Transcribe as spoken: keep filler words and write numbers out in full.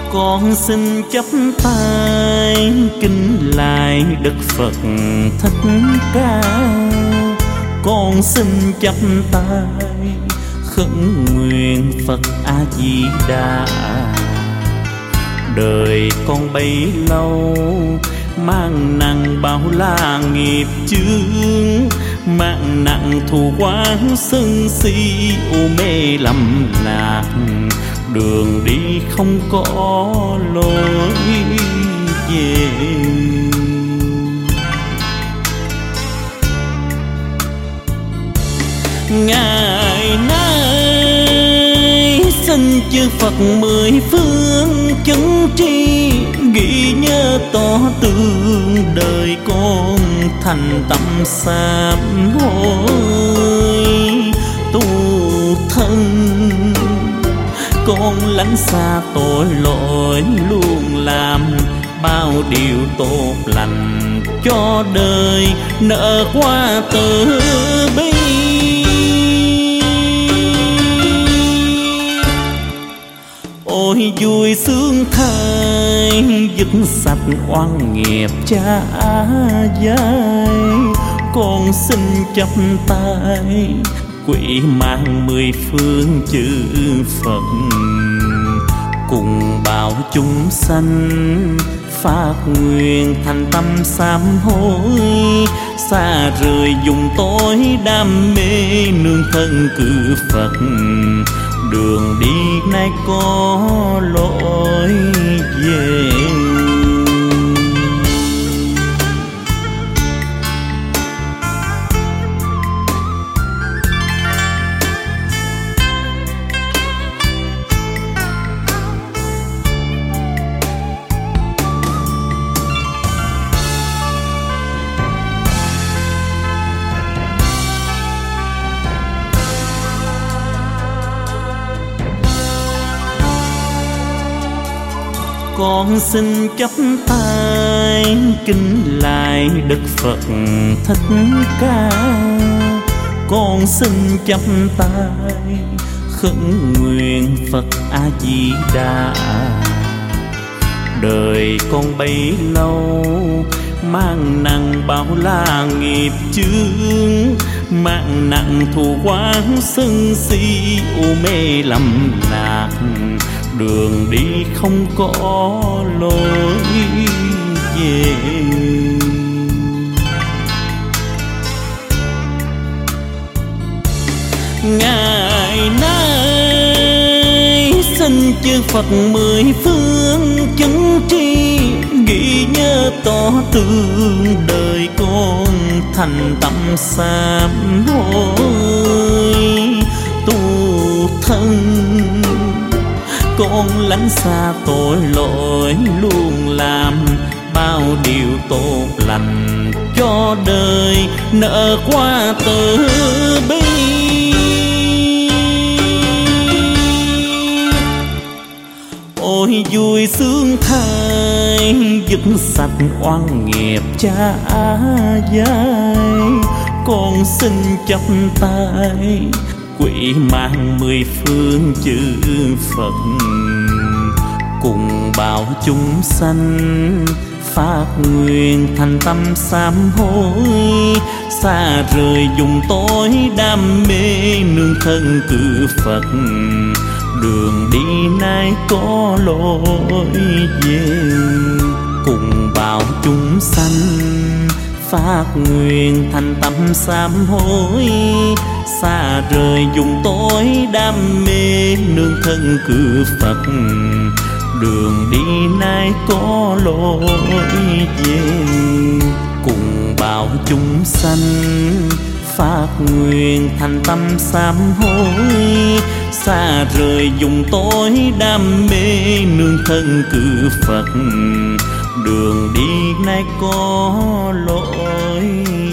Con xin chắp tay kính lại Đức Phật Thích Ca. Con xin chắp tay khấn nguyện Phật A Di Đà. Đời con bấy lâu mang nặng bao la nghiệp chướng, mang nặng thù oán sân si u mê lầm lạc. Đường đi không có lối về. Ngày nay xin chư Phật mười phương chứng tri, ghi nhớ tỏ tường đời con thành tâm sám hối tu thân. Con lánh xa tội lỗi, luôn làm bao điều tốt lành cho đời, nợ qua từ bi. Ôi vui sướng thay dứt sạch oan nghiệp cha giai. Con xin chắp tay quỷ mang mười phương chư Phật, cùng bảo chúng sanh phát nguyện thành tâm sám hối, xa rời dùng tối đam mê nương thân cử Phật. Đường đi nay có lối về. Con xin chắp tay kính lại Đức Phật Thích Ca. Con xin chắp tay khấn nguyện Phật A Di Đà. Đời con bấy lâu mang nặng bao la nghiệp chướng, mang nặng thù oán sân si u mê lầm lạc. Đường đi không có lối về. Ngày nay xin chư Phật mười phương chứng tri, ghi nhớ tỏ tường đời con thành tâm sám hối tu thân. Con lánh xa tội lỗi, luôn làm bao điều tốt lành cho đời, nợ qua từ bi. Ôi vui sướng thay dứt sạch oan nghiệp cha giai. Con xin chắp tay quỷ mang mười phương chư Phật, cùng bảo chúng sanh phát nguyện thành tâm sám hối, xa rời dùng tối đam mê nương thân cử Phật. Đường đi nay có lối về, cùng bảo chúng sanh phát nguyện thành tâm sám hối, xa rời dùng tối đam mê nương thân cử Phật. Đường đi nay có lối về, cùng bảo chúng sanh phát nguyện thành tâm sám hối, xa rời dùng tối đam mê nương thân cử Phật. Đường đi nay có lối